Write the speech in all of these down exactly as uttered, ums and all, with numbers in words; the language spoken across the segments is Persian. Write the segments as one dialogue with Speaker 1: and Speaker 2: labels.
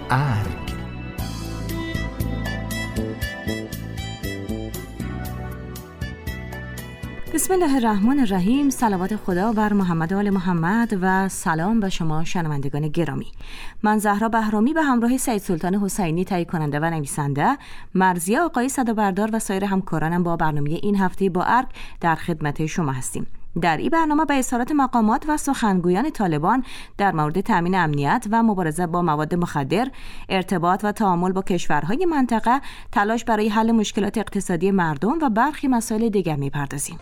Speaker 1: ارگ.
Speaker 2: بسم الله الرحمن الرحیم. صلوات خدا بر محمد و آل محمد و سلام به شما شنوندگان گرامی. من زهرا بهرامی به همراه سید سلطان حسینی تهیه کننده و نویسنده، مرضیه آقای صدابردار و سایر همکارانم با برنامه این هفته با ارگ در خدمت شما هستیم. در این برنامه به اظهارات مقامات و سخنگویان طالبان در مورد تامین امنیت و مبارزه با مواد مخدر، ارتباط و تعامل با کشورهای منطقه، تلاش برای حل مشکلات اقتصادی مردم و برخی مسائل دیگر می‌پردازیم.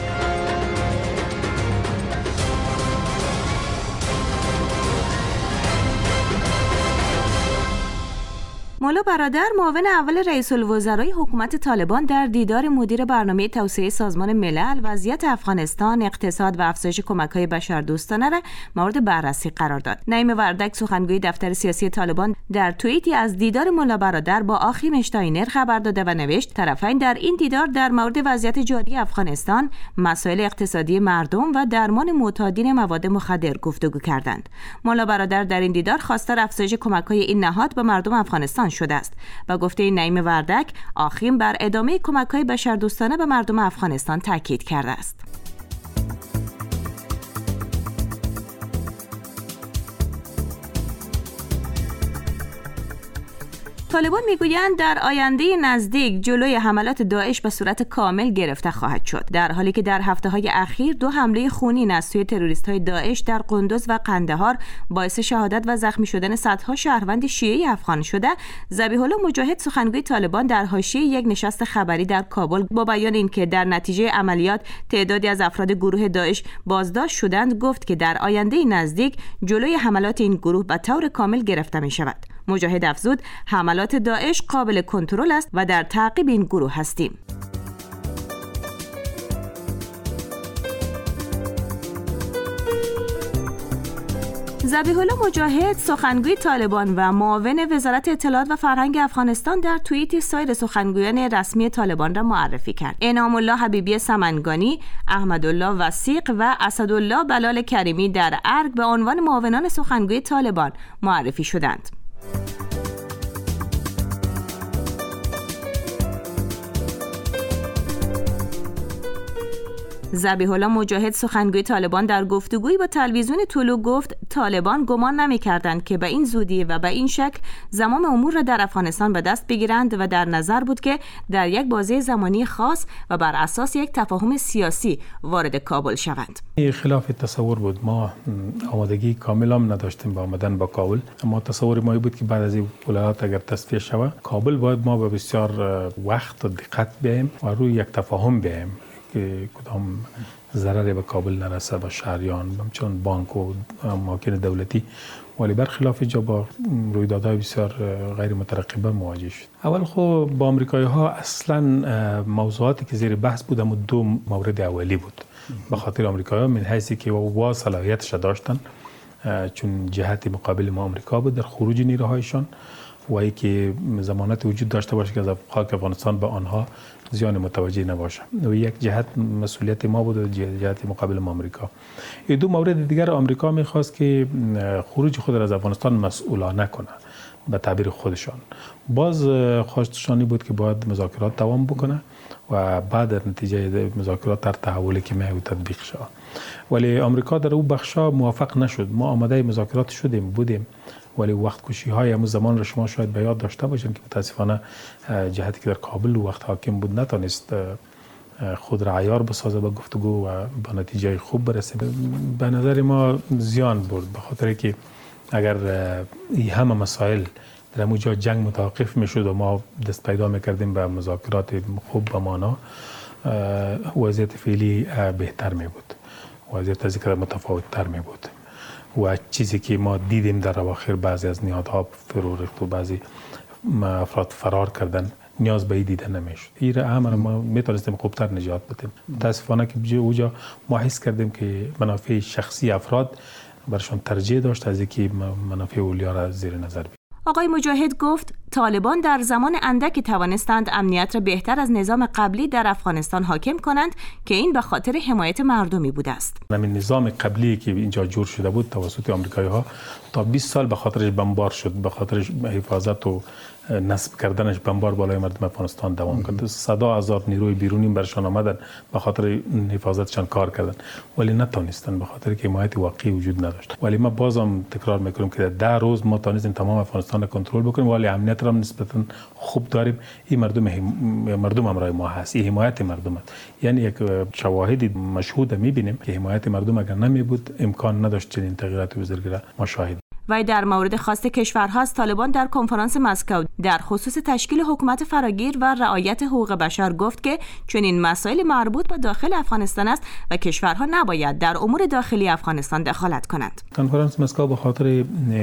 Speaker 2: مولا برادر، معاون اول رئیس الوزرای حکومت طالبان، در دیدار مدیر برنامه توسعه سازمان ملل وضعیت افغانستان، اقتصاد و افزایش کمک‌های بشردوستانه را مورد بررسی قرار داد. نعیم وردک، سخنگوی دفتر سیاسی طالبان، در توییتی از دیدار مولا برادر با آخیم اشتاینر خبر داده و نوشت طرفین در این دیدار در مورد وضعیت جاری افغانستان، مسائل اقتصادی مردم و درمان معتادین مواد مخدر گفتگو کردند. مولا برادر در این دیدار خواستار افزایش کمک‌های این نهاد به مردم افغانستان شده است و گفته نعیم وردک آخیم بر ادامه کمک‌های بشردوستانه به مردم افغانستان تاکید کرده است. طالبان میگویند در آینده نزدیک جلوی حملات داعش به صورت کامل گرفته خواهد شد، در حالی که در هفته‌های اخیر دو حمله خونین از سوی تروریست‌های داعش در قندوز و قندهار باعث شهادت و زخمی شدن صدها شهروند شیعی افغان شده. ذبیح الله مجاهد، سخنگوی طالبان، در حاشیه یک نشست خبری در کابل با بیان اینکه در نتیجه عملیات تعدادی از افراد گروه داعش بازداشت شدند، گفت که در آینده نزدیک جلوی حملات این گروه به طور کامل گرفته می شود. مجاهد افزود حملات داعش قابل کنترل است و در تعقیب این گروه هستیم. ذبیح الله مجاهد، سخنگوی طالبان و معاون وزارت اطلاعات و فرهنگ افغانستان، در توییتی سایر سخنگویان رسمی طالبان را معرفی کرد. انعام الله حبیبی سمنگانی، احمد الله وثیق و اسدالله بلال کریمی در ارگ به عنوان معاونان سخنگوی طالبان معرفی شدند. ذبیح الله مجاهد، سخنگوی طالبان، در گفتگویی با تلویزیون طلوع گفت طالبان گمان نمی‌کردند که به این زودی و به این شکل زمام امور را در افغانستان به دست بگیرند و در نظر بود که در یک بازه زمانی خاص و بر اساس یک تفاهم سیاسی وارد کابل شوند.
Speaker 3: خلاف تصور بود. ما آمادگی کامل هم نداشتیم با آمدن با کابل، اما تصور ما بود که بعد از این ولایات اگر تصفیه شود کابل، باید ما به بسیار وقت و دقت بیایم و روی یک تفاهم بیایم که کدام ضرری به کابل نرسه، به شهریان، چون بانک و اماکن دولتی. ولی برخلاف جا با رویدادهای بسیار غیر مترقبه مواجه شد. اول خب با آمریکایی ها اصلا موضوعاتی که زیر بحث بود اما دو مورد اولی بود. به خاطر آمریکایی ها من حیثی که وا صلاحیتش داشتن، چون جهت مقابل ما آمریکا بود در خروج نیروهایشان و ای که ضمانت وجود داشته باشه که از خاک افغانستان به آنها زیان متوجه نباشه. و یک جهت مسئولیت ما بود و جهت مقابل ما آمریکا. این دو مورد دیگر آمریکا میخواست که خروج خود را از افغانستان مسئولانه کنه به تعبیر خودشان. باز خواستشانی بود که باید مذاکرات دوام بکنه و بعد در نتیجه مذاکرات در تحولی که می‌آید تطبیق شود. ولی آمریکا در اون بخشا موافق نشد. ما آماده مذاکرات شدیم بودیم، ولی وقت کشی های همون زمان را شما شاید به یاد داشته باشین که متاسفانه جهتی که در کابل وقت حاکم بود نتونست خود را عیار بسازه به گفتگو و به نتیجه خوب برسه. به نظر ما زیان بود، به خاطر که اگر این همه مسائل در همون جا جنگ متوقف میشد و ما دست پیدا میکردیم به مذاکرات خوب به مانا، وضعیت فعلی بهتر می بود، وضعیت از اینکه متفاوت تر می بود و چیزی که ما دیدیم در اواخر بعضی از نهادها فرو ریخت و بعضی افراد فرار کردن، نیاز به این دیده نمیشد. این را همه ما میتونستیم خوبتر نجات بدیم. متاسفانه که اونجا ما حس کردیم که منافع شخصی افراد برشان ترجیح داشت از اینکه منافع اولیا را زیر نظر بگیرد.
Speaker 2: آقای مجاهد گفت طالبان در زمان اندکی توانستند امنیت را بهتر از نظام قبلی در افغانستان حاکم کنند که این به خاطر حمایت مردمی بوده است.
Speaker 3: همین نظام قبلی که اینجا جور شده بود توسط آمریکایی‌ها تا بیست سال به خاطرش بمبار شد، به خاطرش حفاظت و نصب کردنش بمبار بالای مردم افغانستان دوام کرد. صدا هزار نیروی بیرونی برشان آمدن به خاطر حفاظتشان کار کردن، ولی نتونستن به خاطر که حمایت واقعی وجود نداشت. ولی ما بازم تکرار میکنیم که ده روز ما تونستیم تمام افغانستان را کنترل بکنیم، ولی امنیت را نسبتا خوب داریم. این مردم هم مردم همراه ما هست، این حمایت مردم است. یعنی یک شواهد مشهود میبینیم که حمایت مردم اگر نمی بود امکان نداشت چنین تغییرات بزرگی را ما شاهد.
Speaker 2: و در مورد خواست کشورها از طالبان در کنفرانس مسکو در خصوص تشکیل حکومت فراگیر و رعایت حقوق بشر گفت که چنین مسائل مربوط به داخل افغانستان است و کشورها نباید در امور داخلی افغانستان دخالت کنند.
Speaker 3: کنفرانس مسکو به خاطر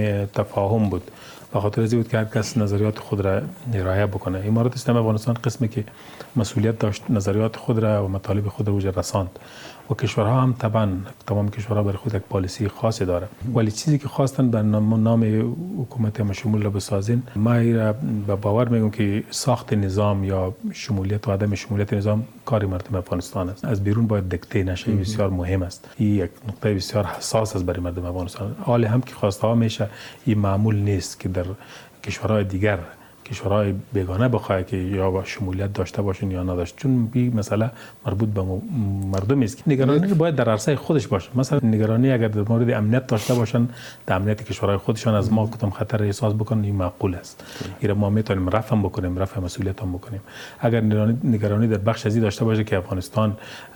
Speaker 3: تفاهم بود، به خاطر از بود که هر کس نظریات خود را رعایت بکنه. امارات اسلامی افغانستان قسمی که مسئولیت داشت نظریات خود را و مطالب خود را وجه رساند و کشورها هم طبعا تمام کشورها برای خود یک پالیسی خاصی داره، ولی چیزی که خواستن به نام, نام حکومت مشمول را بسازین، ما را به باور میگم که ساخت نظام یا شمولیت و عدم شمولیت نظام کار مردم افغانستان است. از بیرون باید دکته نشه، بسیار مهم است. این یک نقطه بسیار حساس است برای مردم افغانستان. حال هم که خواسته ها میشه این معمول نیست که در کشورهای دیگر کشورهای بیگانه بخواه که یا با شمولیت داشته باشن یا نداشت، چون این مسئله مربوط به مردم است که نگرانی باید در عرصه خودش باشه. مثلا نگرانی اگر در مورد امنیت داشته باشن، در امنیت کشورهای خودشان از ما کدام خطر احساس بکنن، این معقول است. این ما میتونیم رفع بکنیم، رفع مسئولیت هم بکنیم. اگر نگرانی در بخش ازی داشته باشه که افغانستان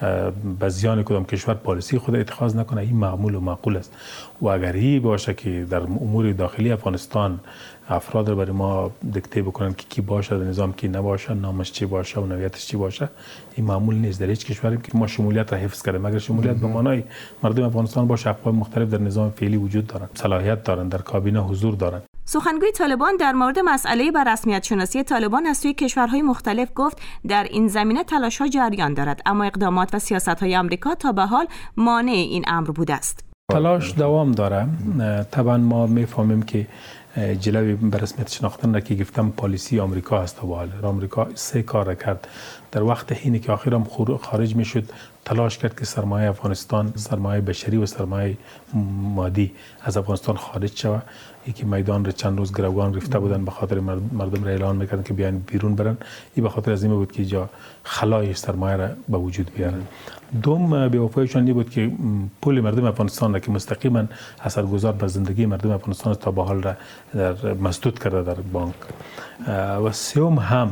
Speaker 3: به زیان کدام کشور پالیسی خود اتخاذ نکنه، این معمول و معقول است. و اگر این باشه که در امور داخلی افغانستان افراد رو برای ما دکته بکنن که کی باشه در نظام، کی نباشه، نامش چی باشه و نوعیتش چی باشه، این معمول نیست. در هیچ کشوری که ما شمولیت را حفظ کردیم، اگر شمولیت به معنای مردم افغانستان باشه، اقوام مختلف در نظام فعلی وجود دارن، صلاحیت دارن، در کابینه حضور دارن.
Speaker 2: سخنگوی طالبان در مورد مسئله بر رسمیت شناسی طالبان از سوی کشورهای مختلف گفت در این زمینه تلاش‌ها جریان دارد، اما اقدامات و سیاست‌های آمریکا تا به حال مانع این امر بوده است.
Speaker 3: تلاش دوام داره. طبعا ما میفهمیم که جلوی به رسمیت شناختن را که گفتم پالیسی آمریکا هست. و حال آمریکا سه کار کرد در وقت حینی که آخرام خارج میشد، تلاش کرد که سرمایه افغانستان، سرمایه بشری و سرمایه مادی از افغانستان خارج شود. یکی میدان را چند روز گروگان گرفته بودن به خاطر مردم را اعلان میکردن که بیان بیرون برن. این به خاطر از این بود که جا خلای سرمایه را به وجود بیارن. دوم بی‌وفاییشان این بود که پول مردم افغانستان را که مستقیما اثرگذار بر زندگی مردم افغانستان تا به حال را در مسدود کرده در بانک. و سوم هم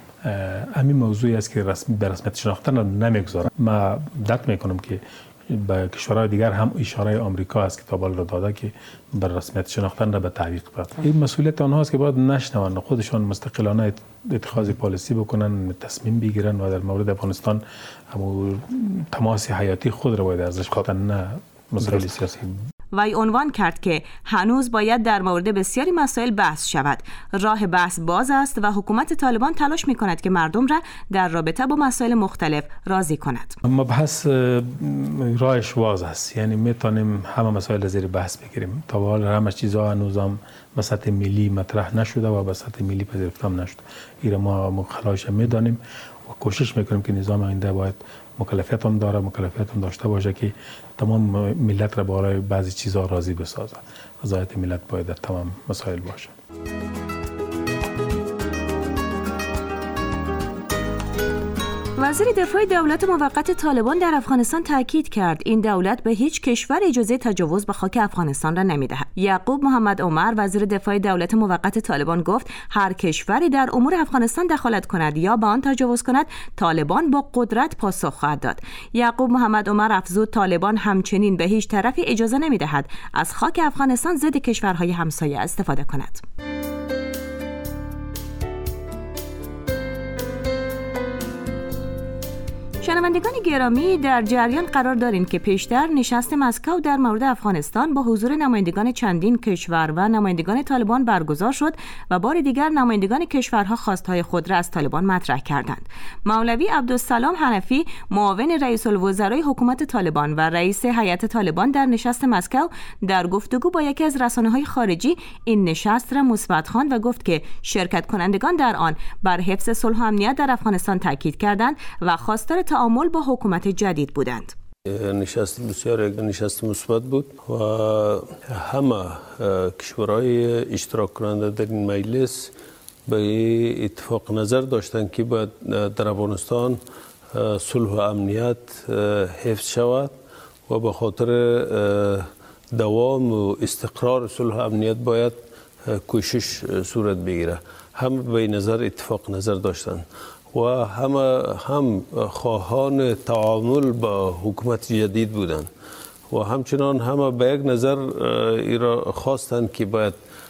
Speaker 3: همین موضوعی است که رسمی به رسمیت شناختن را نمیگذاره. ما درک میکنم که به کشورهای دیگر هم اشاره آمریکا است که تابال را داده که بر رسمیت شناختن را به تعویق برد. این مسئولیت آنها است که باید نشنون، خودشان مستقلانه اتخاذ پالیسی بکنن، تصمیم بگیرن و در مورد افغانستان همون تماس حیاتی خود را باید ارزش بدن، نه مسائل سیاسی.
Speaker 2: وی عنوان کرد که هنوز باید در مورد بسیاری مسائل بحث شود. راه بحث باز است و حکومت طالبان تلاش می‌کند که مردم را در رابطه با مسائل مختلف راضی کند.
Speaker 3: مبحث راهش باز است، یعنی میتونیم همه مسائل زیر بحث بگیریم. تا به حال همه چیزها هنوز هم به سطح ملی مطرح نشده و به سطح ملی پذیرفته هم نشده. این ما مخالفش میدانیم و کوشش میکنیم که نظام آینده باید مکلفیت هم داره، مکلفیت هم داشته باشه که تمام ملت را برای بعضی چیزها راضی بسازه. رضایت ملت باید در تمام مسائل باشه.
Speaker 2: وزیر دفاع دولت موقت طالبان در افغانستان تاکید کرد این دولت به هیچ کشور اجازه تجاوز به خاک افغانستان را نمیدهد. یعقوب محمد عمر وزیر دفاع دولت موقت طالبان گفت هر کشوری در امور افغانستان دخالت کند یا به آن تجاوز کند، طالبان با قدرت پاسخ خواهد داد. یعقوب محمد عمر افزود طالبان همچنین به هیچ طرفی اجازه نمیدهد از خاک افغانستان ضد کشورهای همسایه استفاده کند. شنوندگان گرامی، در جریان قرار داریم که پیشتر نشست مسکو در مورد افغانستان با حضور نمایندگان چندین کشور و نمایندگان طالبان برگزار شد و بار دیگر نمایندگان کشورها خواستهای خود را از طالبان مطرح کردند. مولوی عبدالسلام حنفی، معاون رئیس الوزرای حکومت طالبان و رئیس هیئت طالبان در نشست مسکو، در گفتگو با یکی از رسانه‌های خارجی این نشست را مثبت خواند و گفت که شرکت کنندگان در آن بر حفظ صلح و امنیت در افغانستان تاکید کردند و خواستار تعامل با حکومت جدید بودند.
Speaker 1: نشست بسیار نشست مثبت بود و همه کشورهای اشتراک کننده در این مجلس به اتفاق نظر داشتند که باید در افغانستان صلح و امنیت حفظ شود و به خاطر دوام و استقرار صلح و امنیت باید کوشش صورت بگیره. همه به نظر اتفاق نظر داشتند و همه هم خواهان تعامل با حکومت جدید بودند و همچنان همه به یک نظر ایرا خواستند که باید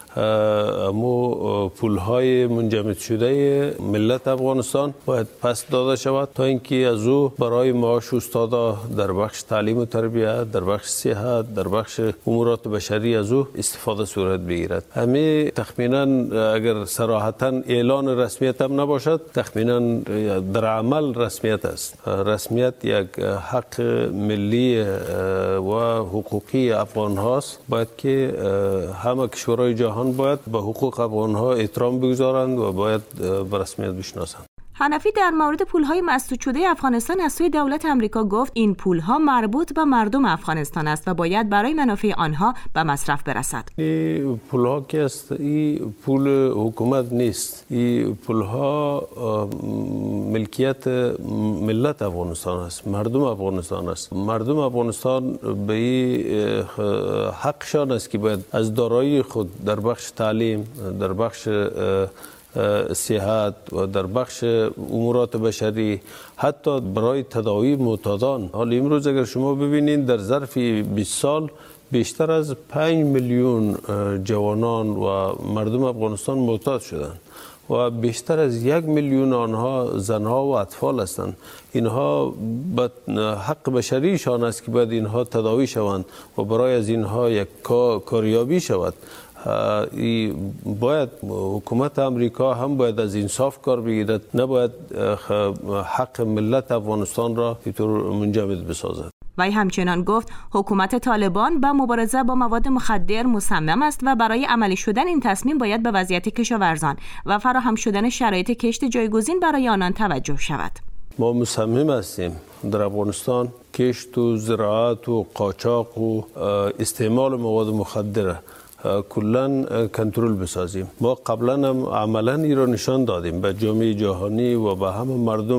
Speaker 1: امو پولهای منجمد شده ملت افغانستان باید پس داده شود تا اینکه از او برای معاش استادا در بخش تعلیم و تربیت، در بخش صحت، در بخش امورات بشری از او استفاده صورت بگیرد. همه تخمینا اگر صراحتا اعلان رسمیت هم نباشد، تخمینا در عمل رسمیت است. رسمیت یک حق ملی و حقوقی افغان هاست. باید که همه کشورهای جهان باید به حقوق افغان‌ها احترام بگذارند و باید به رسمیت بشناسند.
Speaker 2: حنفی در مورد پول‌های مسدود شده افغانستان از سوی دولت آمریکا گفت این پول‌ها مربوط به مردم افغانستان است و باید برای منافع آنها به مصرف برسد.
Speaker 1: این پول‌ها که است، این پول حکومت نیست. این پول‌ها ملکیت ملت افغانستان است، مردم افغانستان است. مردم افغانستان به این حقشان است که باید از دارایی خود در بخش تعلیم، در بخش صحت و در بخش امورات بشری، حتی برای تداوی معتادان. حالا امروز اگر شما ببینید در ظرف بیست سال بیشتر از پنج میلیون جوانان و مردم افغانستان معتاد شدند و بیشتر از یک میلیون آنها زنها و اطفال هستند. اینها به حق بشریشان است که باید اینها تداوی شوند و برای از اینها یک کاریابی شود. باید حکومت امریکا هم باید از انصاف کار بگیرد، نباید حق ملت افغانستان را اینطور منجمد بسازد.
Speaker 2: وی همچنان گفت حکومت طالبان با مبارزه با مواد مخدر مصمم است و برای عملی شدن این تصمیم باید به وضعیت کشاورزان و فراهم شدن شرایط کشت جایگزین برای آنان توجه شود.
Speaker 1: ما مصمم هستیم در افغانستان کشت و زراعت و قاچاق و استعمال مواد مخدر کلن کنترل بسازیم. ما قبلا هم عملا این را نشان دادیم به جامعه جهانی و به همه مردم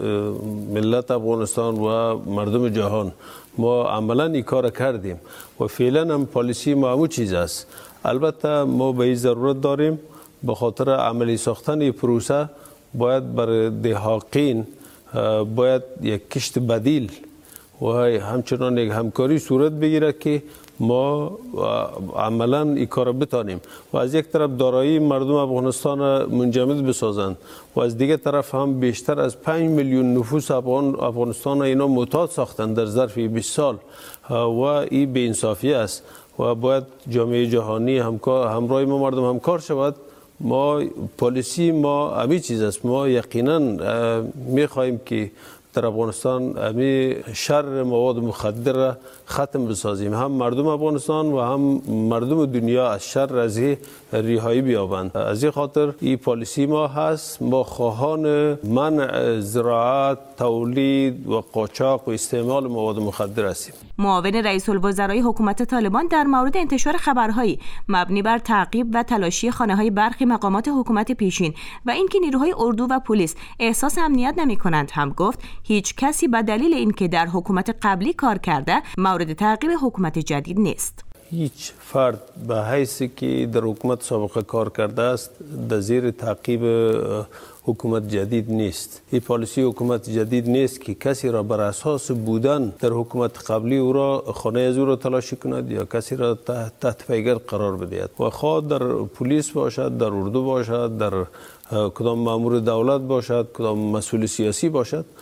Speaker 1: ملت افغانستان و مردم جهان. ما عملا این کار کردیم و فعلا هم پالیسی ما همون چیز است. البته ما به این ضرورت داریم به خاطر عملی ساختن این پروسه باید برای دهاقین باید یک کشت بدیل و همچنان یک همکاری صورت بگیره که ما عملا این کار بتانیم و از یک طرف دارایی مردم افغانستان منجمد بسازند و از دیگه طرف هم بیشتر از پنج میلیون نفوس افغان افغانستان اینا معتاد ساختند در ظرف بیست سال و این بی انصافی است و باید جامعه جهانی همکار همراه ما مردم همکار شود. ما پالیسی ما همین چیز است. ما یقینا می‌خواهیم که در افغانستان همین شر مواد مخدر را ختم بسازیم. هم مردم افغانستان و هم مردم دنیا از شر از این رهایی بیابند. از این خاطر این پالیسی ما هست. ما خواهان منع زراعت، تولید و قاچاق و استعمال مواد مخدر هستیم.
Speaker 2: معاون رئیس الوزرای حکومت طالبان در مورد انتشار خبرهایی مبنی بر تعقیب و تلاشی خانه‌های برخی مقامات حکومت پیشین و اینکه نیروهای اردو و پلیس احساس امنیت نمی‌کنند هم گفت هیچ کسی به دلیل اینکه در حکومت قبلی کار کرده مورد تعقیب حکومت جدید نیست.
Speaker 1: هیچ فرد به حیثی که در حکومت سابقه کار کرده است در زیر تعقیب حکومت جدید نیست. این پالیسی حکومت جدید نیست که کسی را بر اساس بودن در حکومت قبلی او را خانه از او را تلاشی کند یا کسی را تحت پیگر قرار بدهد و خواه در پلیس باشد، در اردو باشد، در کدام مامور دولت باشد، کدام مسئول سیاسی باشد،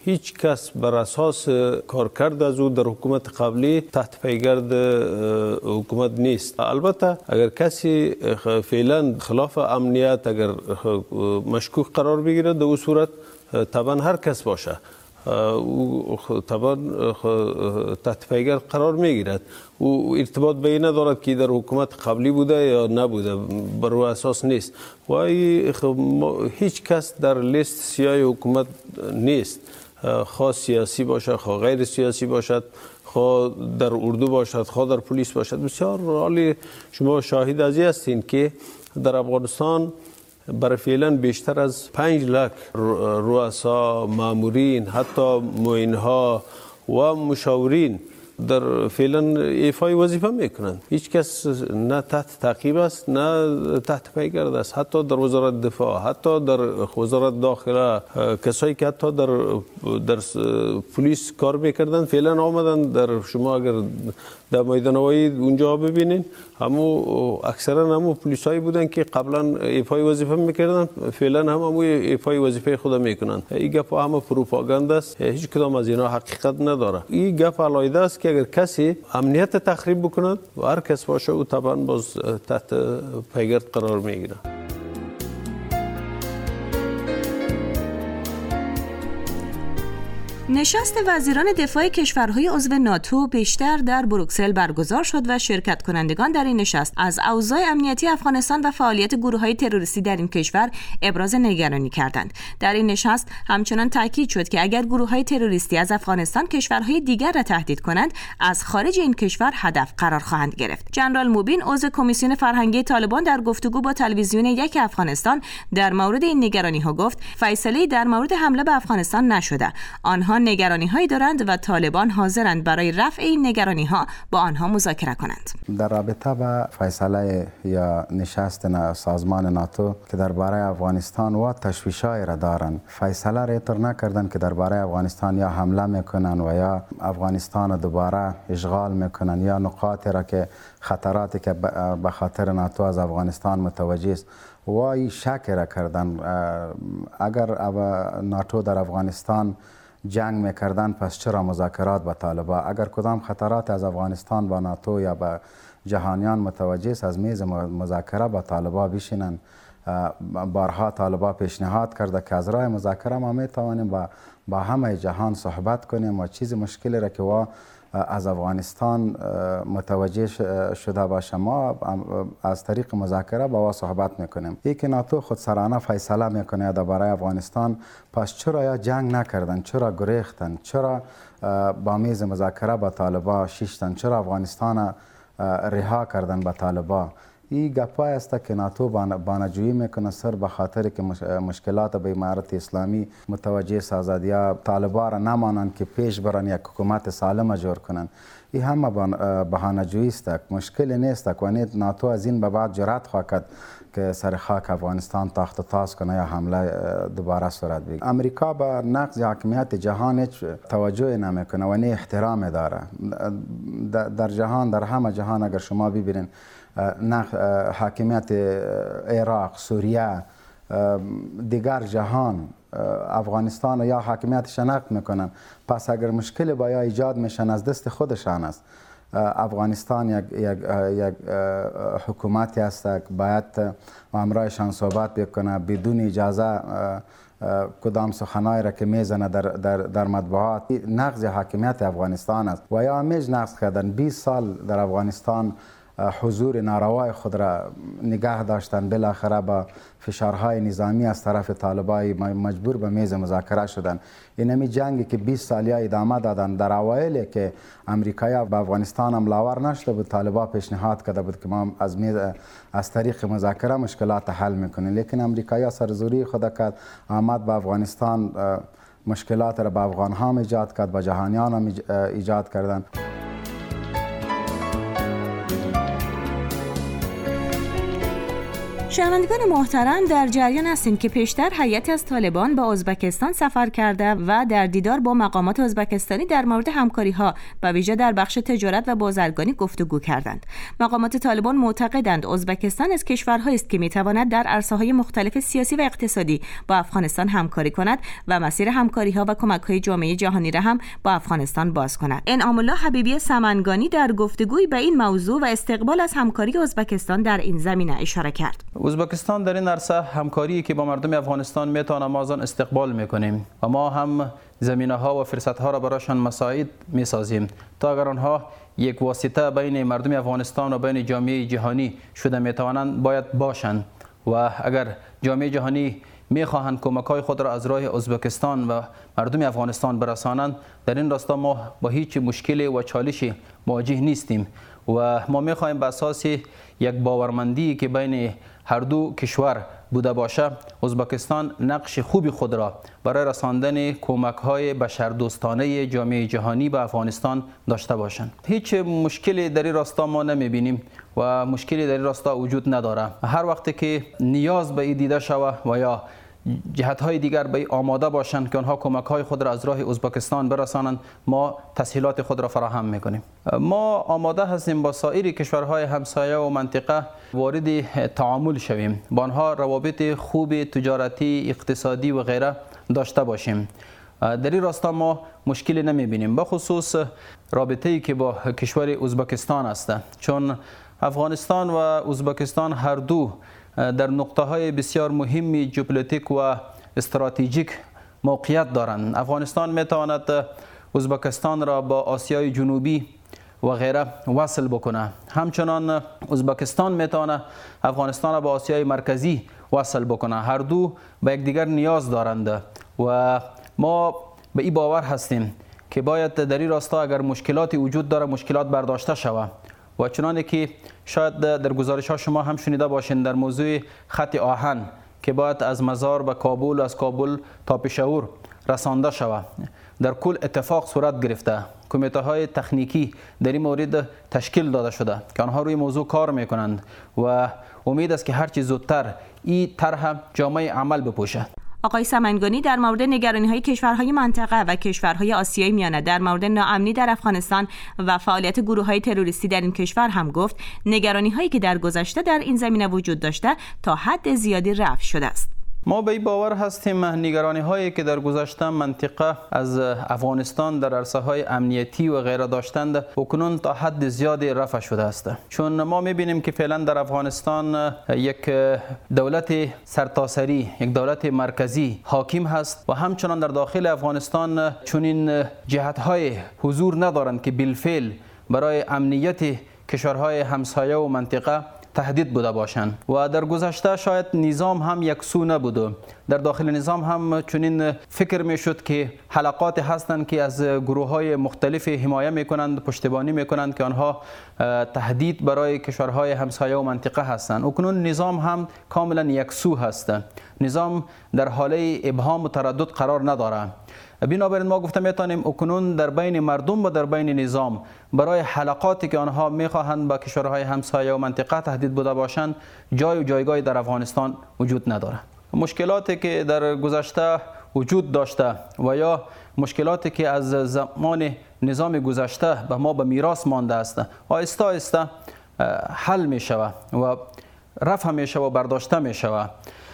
Speaker 1: هیچ کس بر اساس کارکرد از او در حکومت قبلی تحت پیگرد حکومت نیست. البته اگر کسی فعلا خلاف امنیت اگر مشکوک قرار بگیره در اون صورت طبعا هر کس باشه او طبعا تحت پیگرد قرار میگیرد. او ارتباط به این ندارد که در حکومت قبلی بوده یا نبوده، بر او اساس نیست. و هیچ کس در لیست سیاه حکومت نیست، خواه سیاسی باشه خواه غیر سیاسی باشد، خواه در اردو باشد خواه در پلیس باشد. بسیار حالی شما شاهد از این هستین که در افغانستان برای فعلا بیشتر از پنج لک رؤسا، مامورین، حتی معینها و مشاورین در فعلا ایفای وظیفه میکنند. هیچ کس نه تحت تعقیب است نه تحت پیگرد است. حتی در وزارت دفاع، حتی در وزارت داخله، کسایی که حتی در در پلیس کار میکردن فعلا آمدن. در شما اگر در میدان هوایی اونجا ببینین همو اکثرا همو پلیسایی بودن که قبلا ایفای وظیفه میکردن، فعلا هم همو ایفای وظیفه خود میکنن. این گپ همه پروپاگاند است، هیچ کدام از اینا حقیقت نداره. این گپ علایده است که اگر کسی امنیت تخریب بکند و هر کس باشه او طبعا باز تحت پیگرد قرار میگیره.
Speaker 2: نشست وزیران دفاع کشورهای عضو ناتو بیشتر در بروکسل برگزار شد و شرکت کنندگان در این نشست از اوضاع امنیتی افغانستان و فعالیت گروه‌های تروریستی در این کشور ابراز نگرانی کردند. در این نشست همچنان تاکید شد که اگر گروه‌های تروریستی از افغانستان کشورهای دیگر را تهدید کنند، از خارج این کشور هدف قرار خواهند گرفت. جنرال موبین عضو کمیسیون فرهنگی طالبان در گفتگو با تلویزیون یک افغانستان در مورد این نگرانی‌ها گفت فیصله در مورد حمله به افغانستان نشده. آنها نگرانی هایی دارند و طالبان حاضرند برای رفع این نگرانی ها با آنها مذاکره کنند.
Speaker 4: در رابطه با فیصله یا نشست سازمان ناتو که درباره افغانستان و تشویش‌های را دارند، فیصله را تر نکردند که درباره افغانستان یا حمله میکنن و یا افغانستان دوباره اشغال میکنن یا نقاطی را که خطراتی که به خاطر ناتو از افغانستان متوجه است و این شک را کردن. اگر ناتو در افغانستان جنگ میکردن پس چرا مذاکرات با طالبان؟ اگر کدام خطرات از افغانستان با ناتو یا با جهانیان متوجه است از میز مذاکره با طالبان بشینن. بارها طالبان پیشنهاد کرده که از راه مذاکره ما میتوانیم با با همه جهان صحبت کنیم و چیز مشکلی را که وا از افغانستان متوجه شده باشه ما از طریق مذاکره با او صحبت میکنیم. این که ناتو خود سرانه فیصله میکنه درباره افغانستان، پس چرا یا جنگ نکردن، چرا گریختن، چرا با میز مذاکره با طالبان شیشتن، چرا افغانستان رها کردن با طالبان؟ این گپای است که ناتو بانجویی میکنه سر به خاطر که مشکلات به امارت اسلامی متوجه سازد یا طالبان را نمانند که پیش برن یک حکومت سالم جور کنن. این همه بهانه‌جویی است، مشکل نیست. کنید ناتو از این به بعد جرأت خواهد کرد که سر خاک افغانستان تاخت و تاز کنه یا حمله دوباره صورت بگیره. امریکا به نقض حاکمیت جهان هیچ توجه نمیکنه و نه احترام داره. در جهان، در همه جهان اگر شما ببینید حاکمیت عراق، سوریه، دیگر جهان افغانستان یا حاکمیتش نقد میکنن، پس اگر مشکل با یا ایجاد میشن از دست خودشان است. افغانستان یک, یک, یک حکومتی است که باید همراهشان صحبت بکنه بدون اجازه کدام سخنایی را که میزنه در, در, در مطبوعات. نقض حاکمیت افغانستان است و یا همیشه نقض کردن. بیست سال در افغانستان حضور ناروای خود را نگاه داشتن، بالاخره با فشارهای نظامی از طرف طالبان مجبور به میز مذاکره شدن. این همی جنگی که بیست سالی ادامه دادن، در اوایلی که امریکایی به افغانستان حمله‌آور نشده بود، طالبان پیشنهاد کرده بود که ما از میز از طریق مذاکره مشکلات حل میکنیم، لیکن امریکایی سرزوری خود کرد، آمد به افغانستان مشکلات را به افغان ها ایجاد کرد، به جهانیان هم ایجاد کردن.
Speaker 2: شنوندگان محترم، در جریان هستیم که پیشتر هیئتی از طالبان به ازبکستان سفر کرده و در دیدار با مقامات ازبکستانی در مورد همکاری‌ها به ویژه در بخش تجارت و بازرگانی گفتگو کردند. مقامات طالبان معتقدند ازبکستان از کشورهایی است که می‌تواند در عرصه‌های مختلف سیاسی و اقتصادی با افغانستان همکاری کند و مسیر همکاری‌ها و کمک‌های جامعه جهانی را هم با افغانستان باز کند. انعام الله حبیبی سمنگانی در گفتگوی به این موضوع و استقبال از همکاری ازبکستان در این زمینه اشاره کرد.
Speaker 5: ازبکستان در این عرصه همکاری که با مردم افغانستان میتونه ما از آن استقبال میکنیم و ما هم زمینه ها و فرصت ها را برایشان مساعد میسازیم تا اگر آنها یک واسطه بین مردم افغانستان و بین جامعه جهانی شده میتوانند باید باشند و اگر جامعه جهانی میخواهند کمک های خود را از راه ازبکستان و مردم افغانستان برسانند، در این راستا ما با هیچ مشکلی و چالشی مواجه نیستیم و ما میخواهیم به اساس یک باورمندی که بین هر دو کشور بوده باشه ازبکستان نقش خوبی خود را برای رساندن کمک های بشردوستانه جامعه جهانی به افغانستان داشته باشند. هیچ مشکلی در این راستا ما نمیبینیم و مشکلی در این راستا وجود نداره. هر وقتی که نیاز به این دیده شوه و یا جهت های دیگر به آماده باشند که آنها کمک های خود را از راه ازبکستان برسانند، ما تسهیلات خود را فراهم میکنیم. ما آماده هستیم با سایر کشورهای همسایه و منطقه وارد تعامل شویم، با آنها روابط خوب تجارتی، اقتصادی و غیره داشته باشیم. در این راستا ما مشکلی نمیبینیم، بخصوص رابطه‌ای که با کشور ازبکستان است، چون افغانستان و ازبکستان هر دو در نقطه های بسیار مهمی ژئوپلیتیک و استراتژیک موقعیت دارند. افغانستان میتواند ازبکستان را با آسیای جنوبی و غیره وصل بکنه، همچنان ازبکستان میتواند افغانستان را با آسیای مرکزی وصل بکنه. هر دو به یکدیگر نیاز دارند و ما به این باور هستیم که باید در این راستا اگر مشکلاتی وجود داره مشکلات برداشته شود و چنانه که شاید در گزارش ها شما هم شنیده باشین در موضوع خط آهن که باید از مزار به کابل، از کابل تا پشاور رسانده شود، در کل اتفاق صورت گرفته. کمیته های تکنیکی در این مورد تشکیل داده شده که آنها روی موضوع کار میکنند و امید است که هرچی زودتر این طرح جامعه عمل بپوشد.
Speaker 2: آقای سمنگانی در مورد نگرانی‌های کشورهای منطقه و کشورهای آسیای میانه در مورد ناامنی در افغانستان و فعالیت گروه‌های تروریستی در این کشور هم گفت نگرانی‌هایی که در گذشته در این زمینه وجود داشته تا حد زیادی رفع شده است.
Speaker 5: ما به این باور هستیم نگرانی هایی که در گذشته منطقه از افغانستان در عرصه های امنیتی و غیره داشتند اکنون تا حد زیادی رفع شده است، چون ما میبینیم که فعلا در افغانستان یک دولت سرتاسری، یک دولت مرکزی حاکم هست و همچنان در داخل افغانستان چنین جهت های حضور ندارند که بالفعل برای امنیت کشورهای همسایه و منطقه تهدید بوده باشند و در گذشته شاید نظام هم یکسو نبوده. در داخل نظام هم چنین فکر میشد که حلقات هستند که از گروه های مختلف حمایه میکنند، پشتیبانی میکنند که آنها تهدید برای کشورهای همسایه و منطقه هستند. اکنون نظام هم کاملا یکسو هست، نظام در حاله ابهام و تردد قرار نداره. بنابراین ما گفته میتونیم اکنون در بین مردم و در بین نظام برای حلقاتی که آنها میخواهند با کشورهای همسایه و منطقه تهدید بوده باشند جای و جایگاهی در افغانستان وجود نداره. مشکلاتی که در گذشته وجود داشته و یا مشکلاتی که از زمان نظام گذشته به ما به میراث مانده است آهسته آهسته حل می شود و رفع می شود و برداشته می شود.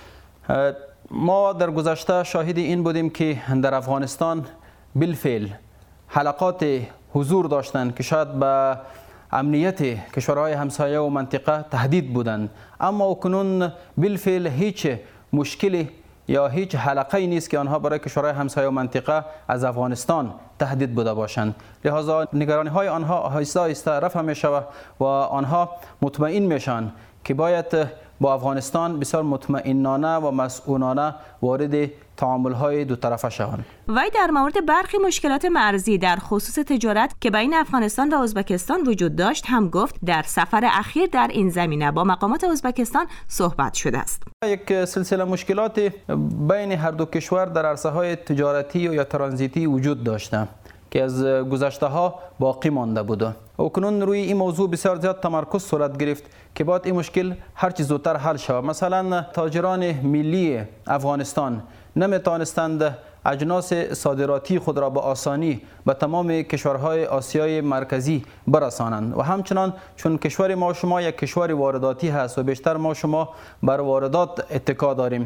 Speaker 5: ما در گذشته شاهد این بودیم که در افغانستان بالفعل حلقات حضور داشتند که شاید به امنیت کشورهای همسایه و منطقه تهدید بودند، اما اکنون بالفعل هیچ مشکلی یا هیچ حلقه‌ای نیست که آنها برای کشورهای همسایه و منطقه از افغانستان تهدید بوده باشند. لذا نگرانی‌های آنها آهسته آهسته رفع می‌شود و آنها مطمئن میشن که باید با افغانستان بسیار مطمئنانه و مسئولانه وارد تعامل‌های دو طرفه شوند.
Speaker 2: وی در مورد برخی مشکلات مرزی در خصوص تجارت که بین افغانستان و ازبکستان وجود داشت هم گفت در سفر اخیر در این زمینه با مقامات ازبکستان صحبت شده است.
Speaker 5: یک سلسله مشکلات بین هر دو کشور در عرصه‌های تجارتی و یا ترانزیتی وجود داشته که از گذشته ها باقی مانده بوده. و کنون روی این موضوع بسیار زیاد تمرکز صورت گرفت که باید این مشکل هر چه زودتر حل شود. مثلا تاجران ملی افغانستان نمیتوانستند اجناس صادراتی خود را به آسانی به تمام کشورهای آسیای مرکزی برسانند و همچنان چون کشور ما شما یک کشور وارداتی هست و بیشتر ما شما بر واردات اتکا داریم،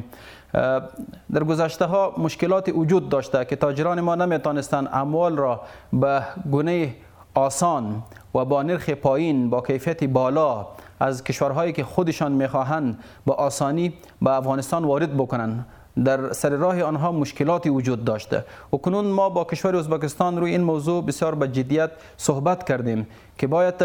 Speaker 5: در گذشته ها مشکلاتی وجود داشته که تاجران ما نمیتونستند اموال را به گونه آسان و با نرخ پایین با کیفیت بالا از کشورهایی که خودشان میخواهند به آسانی به افغانستان وارد بکنند. در سر راه آنها مشکلاتی وجود داشته و کنون ما با کشور ازبکستان روی این موضوع بسیار به جدیت صحبت کردیم که باید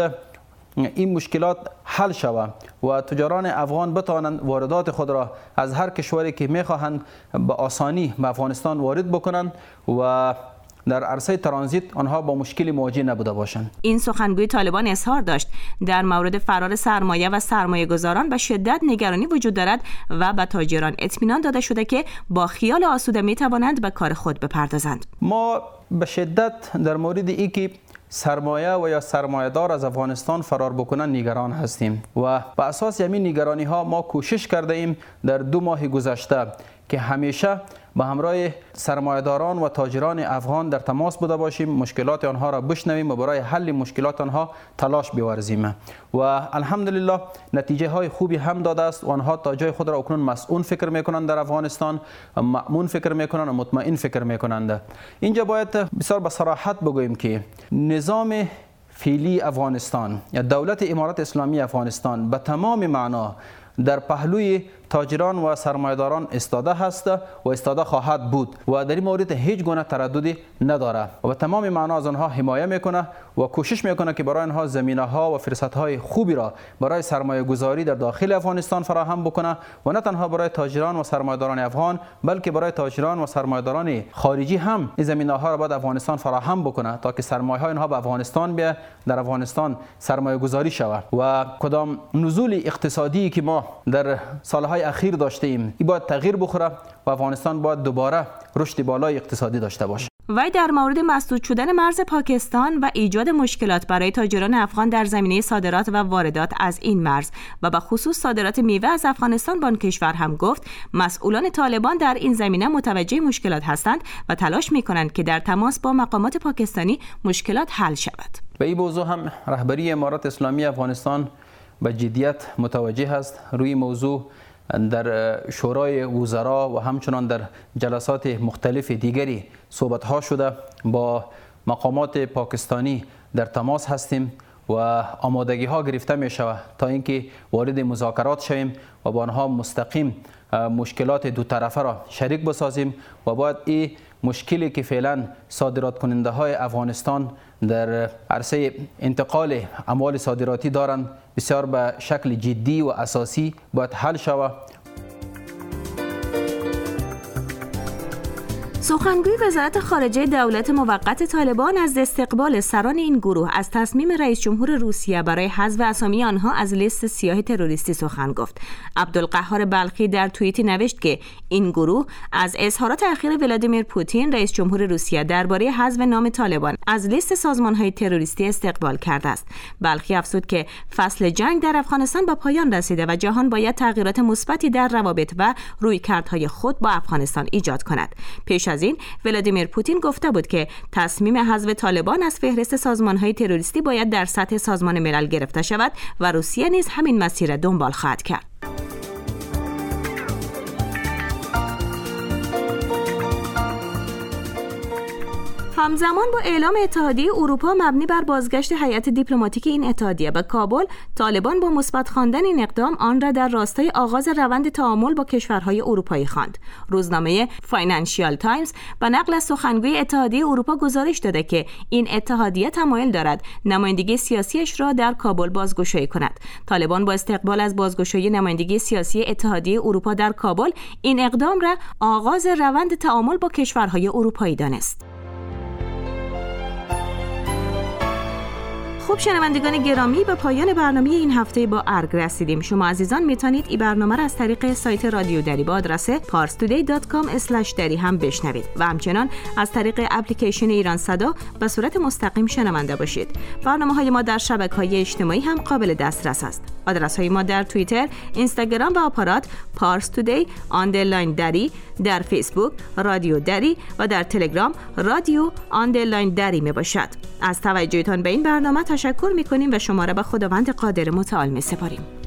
Speaker 5: این مشکلات حل شود و تجاران افغان بتوانند واردات خود را از هر کشوری که میخواهند به آسانی به افغانستان وارد بکنند و در عرصه ترانزیت آنها با مشکلی مواجه نبوده باشند.
Speaker 2: این سخنگوی طالبان اظهار داشت در مورد فرار سرمایه و سرمایه گذاران به شدت نگرانی وجود دارد و به تاجران اطمینان داده شده که با خیال آسوده می توانند به کار خود بپردازند.
Speaker 5: ما به شدت در مورد اینکه سرمایه و یا سرمایه‌دار از افغانستان فرار بکنن نگران هستیم و به اساس همین نگرانی ها ما کوشش کرده ایم در دو ماه گذشته که همیشه با همراه سرمایه‌داران و تاجران افغان در تماس بوده باشیم، مشکلات آنها را بشنویم و برای حل مشکلات آنها تلاش بورزیم و الحمدلله نتیجه های خوبی هم داده است و آنها تا جای خود را اکنون مسئول فکر میکنند در افغانستان، مأمون فکر میکنند و مطمئن فکر میکنند. اینجا باید بسیار به صراحت بگوییم که نظام فعلی افغانستان یا دولت امارات اسلامی افغانستان به تمام معنا در پهلوی تاجران و سرمایه‌داران استاده هست و استاده خواهد بود و در این مورد هیچ گونه ترددی نداره و به تمام معنا از آنها حمایت میکنه و کوشش میکنه که برای آنها زمینه ها و فرصت های خوبی را برای سرمایه گذاری در داخل افغانستان فراهم بکنه و نه تنها برای تاجران و سرمایه‌داران افغان بلکه برای تاجران و سرمایه‌داران خارجی هم این زمینه ها را باید افغانستان فراهم بکنه تا که سرمایه های آنها به افغانستان بیاد، در افغانستان سرمایه گذاری شود و کدام نزول اقتصادی که ما در سالهای اخیر داشته ایم این باید تغییر بخوره و افغانستان باید دوباره رشد بالای اقتصادی داشته باشه.
Speaker 2: وی در مورد مسدود شدن مرز پاکستان و ایجاد مشکلات برای تاجران افغان در زمینه صادرات و واردات از این مرز و به خصوص صادرات میوه از افغانستان به آن کشور هم گفت مسئولان طالبان در این زمینه متوجه مشکلات هستند و تلاش می‌کنند که در تماس با مقامات پاکستانی مشکلات حل شود.
Speaker 5: به این موضوع هم رهبری امارات اسلامی افغانستان به جدیت متوجه است. روی موضوع در شورای وزرا و همچنان در جلسات مختلف دیگری صحبت ها شده، با مقامات پاکستانی در تماس هستیم و آمادگی ها گرفته می شود تا اینکه وارد مذاکرات شویم و با آنها مستقیم مشکلات دو طرفه را شریک بسازیم و باید این مشکلی که فعلا صادرات کننده های افغانستان در عرصه انتقال اموال صادراتی دارند بسیار به شکل جدی و اساسی باید حل شود.
Speaker 2: سخنگوی وزارت خارجه دولت موقت طالبان از استقبال سران این گروه از تصمیم رئیس جمهور روسیه برای حذف اسامی آنها از لیست سیاه تروریستی سخن گفت. عبدالقهار بلخی در توییتی نوشت که این گروه از اظهارات اخیر ولادیمیر پوتین رئیس جمهور روسیه درباره حذف نام طالبان از لیست سازمان‌های تروریستی استقبال کرده است. بلخی افزود که فصل جنگ در افغانستان به پایان رسیده و جهان باید تغییرات مثبتی در روابط و رویکردهای خود با افغانستان ایجاد کند. پیش از این ولادیمیر پوتین گفته بود که تصمیم حذف طالبان از فهرست سازمان‌های تروریستی باید در سطح سازمان ملل گرفته شود و روسیه نیز همین مسیر دنبال خواهد کرد. همزمان با اعلام اتحادیه اروپا مبنی بر بازگشت هیئت دیپلماتیک این اتحادیه به کابل، طالبان با مثبت خواندن این اقدام آن را در راستای آغاز روند تعامل با کشورهای اروپایی خواند. روزنامه فاینانشیال تایمز به نقل از سخنگوی اتحادیه اروپا گزارش داده که این اتحادیه تمایل دارد نمایندگی سیاسیش را در کابل بازگشایی کند. طالبان با استقبال از بازگشایی نمایندگی سیاسی اتحادیه اروپا در کابل این اقدام را آغاز روند تعامل با کشورهای اروپایی دانست. خب شنوندگان گرامی، به پایان برنامه این هفته با ارگ رسیدیم. شما عزیزان میتونید این برنامه را از طریق سایت رادیو دری با آدرس پارس تودی دات کام اسلش دری هم بشنوید و همچنان از طریق اپلیکیشن ایران صدا به صورت مستقیم شنونده باشید. برنامه‌های ما در شبکه‌های اجتماعی هم قابل دسترس است. آدرس‌های ما در توییتر، اینستاگرام و آپارات پارس تودی آندرلاین دری، در فیسبوک رادیو دری و در تلگرام رادیو آندرلاین دری می باشد. از توجهتان به این برنامه تشکر می کنیم و شما را به خداوند قادر متعال می سپاریم.